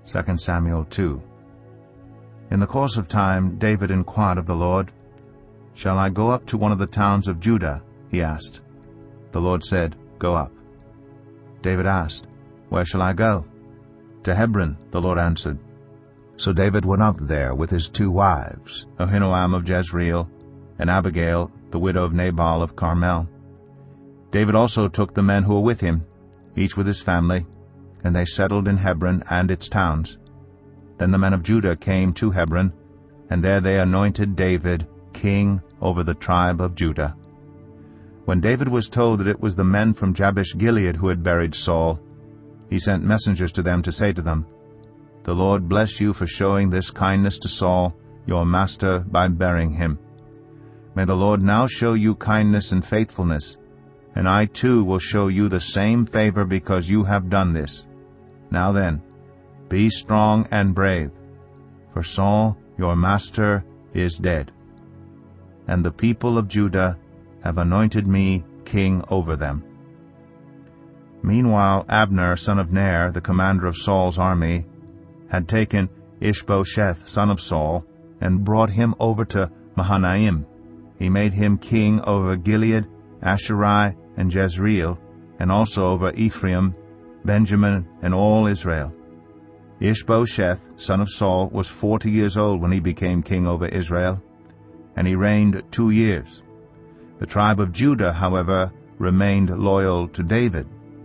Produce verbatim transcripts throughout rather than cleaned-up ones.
Second Samuel two. In the course of time, David inquired of the Lord, "Shall I go up to one of the towns of Judah?" he asked. The Lord said, "Go up." David asked, "Where shall I go?" "To Hebron," the Lord answered. So David went up there with his two wives, Ahinoam of Jezreel, and Abigail, the widow of Nabal of Carmel. David also took the men who were with him, each with his family, and they settled in Hebron and its towns. Then the men of Judah came to Hebron, and there they anointed David king over the tribe of Judah. When David was told that it was the men from Jabesh-Gilead who had buried Saul, he sent messengers to them to say to them, "The Lord bless you for showing this kindness to Saul, your master, by burying him. May the Lord now show you kindness and faithfulness, and I too will show you the same favor because you have done this. Now then, be strong and brave, for Saul, your master, is dead. And the people of Judah have anointed me king over them." Meanwhile Abner, son of Ner, the commander of Saul's army, had taken Ishbosheth, son of Saul, and brought him over to Mahanaim. He made him king over Gilead, Asherai, and Jezreel, and also over Ephraim, Benjamin, and all Israel. Ishbosheth, son of Saul, was forty years old when he became king over Israel, and he reigned two years. The tribe of Judah, however, remained loyal to David.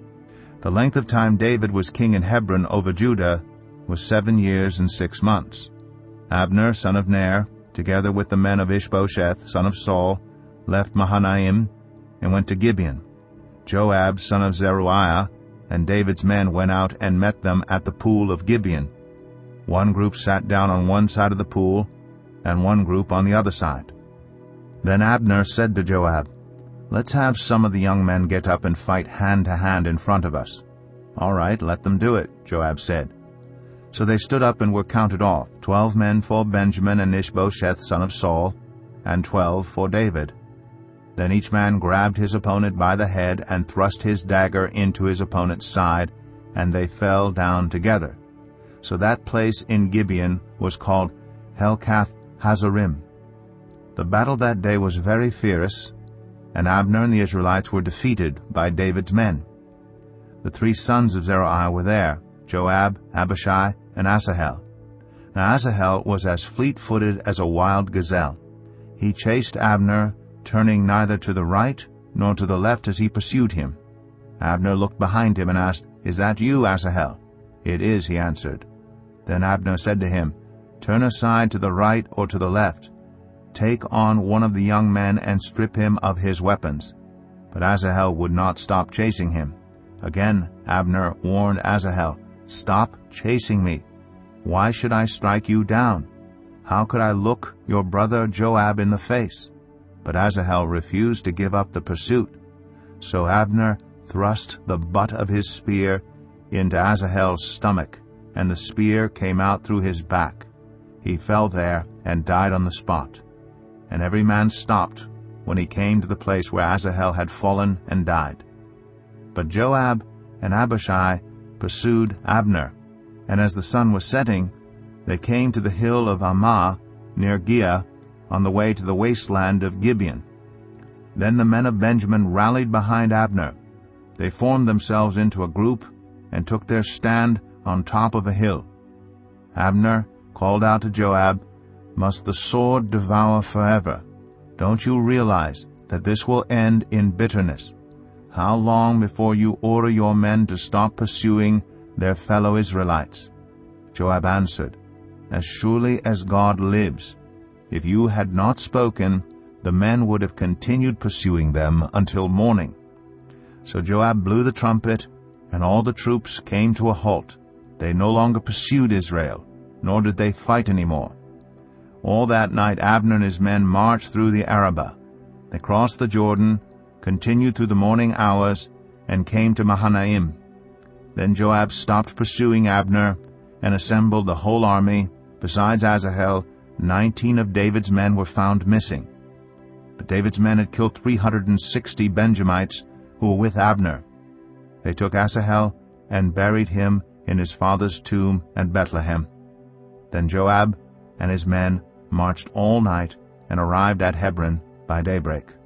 The length of time David was king in Hebron over Judah was seven years and six months. Abner, son of Ner, together with the men of Ishbosheth, son of Saul, left Mahanaim and went to Gibeon. Joab, son of Zeruiah, and David's men went out and met them at the pool of Gibeon. One group sat down on one side of the pool, and one group on the other side. Then Abner said to Joab, "Let's have some of the young men get up and fight hand to hand in front of us." "All right, let them do it," Joab said. So they stood up and were counted off, twelve men for Benjamin and Ishbosheth, son of Saul, and twelve for David. Then each man grabbed his opponent by the head and thrust his dagger into his opponent's side, and they fell down together. So that place in Gibeon was called Helkath Hazarim. The battle that day was very fierce, and Abner and the Israelites were defeated by David's men. The three sons of Zeruiah were there, Joab, Abishai, and Asahel. Now Asahel was as fleet-footed as a wild gazelle. He chased Abner, turning neither to the right nor to the left as he pursued him. Abner looked behind him and asked, "Is that you, Asahel?" "It is," he answered. Then Abner said to him, "Turn aside to the right or to the left. Take on one of the young men and strip him of his weapons." But Asahel would not stop chasing him. Again Abner warned Asahel, "Stop chasing me. Why should I strike you down? How could I look your brother Joab in the face?" But Asahel refused to give up the pursuit. So Abner thrust the butt of his spear into Asahel's stomach, and the spear came out through his back. He fell there and died on the spot. And every man stopped when he came to the place where Asahel had fallen and died. But Joab and Abishai pursued Abner, and as the sun was setting, they came to the hill of Ammah near Giah, on the way to the wasteland of Gibeon. Then the men of Benjamin rallied behind Abner. They formed themselves into a group and took their stand on top of a hill. Abner called out to Joab, "Must the sword devour forever? Don't you realize that this will end in bitterness? How long before you order your men to stop pursuing their fellow Israelites?" Joab answered, "As surely as God lives, if you had not spoken, the men would have continued pursuing them until morning." So Joab blew the trumpet, and all the troops came to a halt. They no longer pursued Israel, nor did they fight any more. All that night Abner and his men marched through the Arabah. They crossed the Jordan, continued through the morning hours, and came to Mahanaim. Then Joab stopped pursuing Abner and assembled the whole army. Besides Asahel, nineteen of David's men were found missing. But David's men had killed three hundred sixty Benjamites who were with Abner. They took Asahel and buried him in his father's tomb at Bethlehem. Then Joab and his men marched all night and arrived at Hebron by daybreak.